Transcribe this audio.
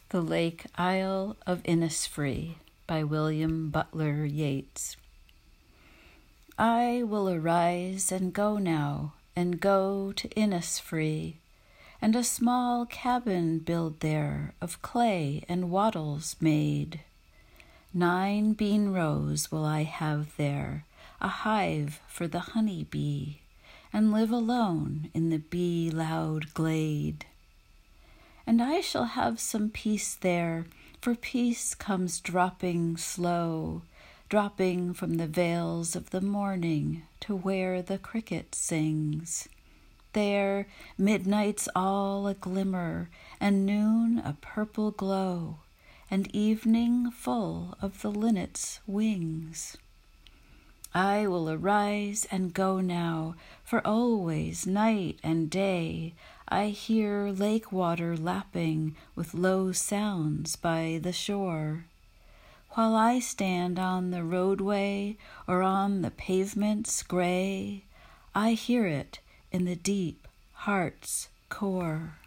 The Lake Isle of Innisfree by William Butler Yeats. I will arise and go now, and go to Innisfree, and a small cabin build there of clay and wattles made. 9 bean rows will I have there, a hive for the honey bee, and live alone in the bee-loud glade. And I shall have some peace there, for peace comes dropping slow, dropping from the vales of the morning to where the cricket sings. There midnight's all a glimmer, and noon a purple glow, and evening full of the linnet's wings. I will arise and go now, for always, night and day, I hear lake water lapping with low sounds by the shore. While I stand on the roadway or on the pavements gray, I hear it in the deep heart's core.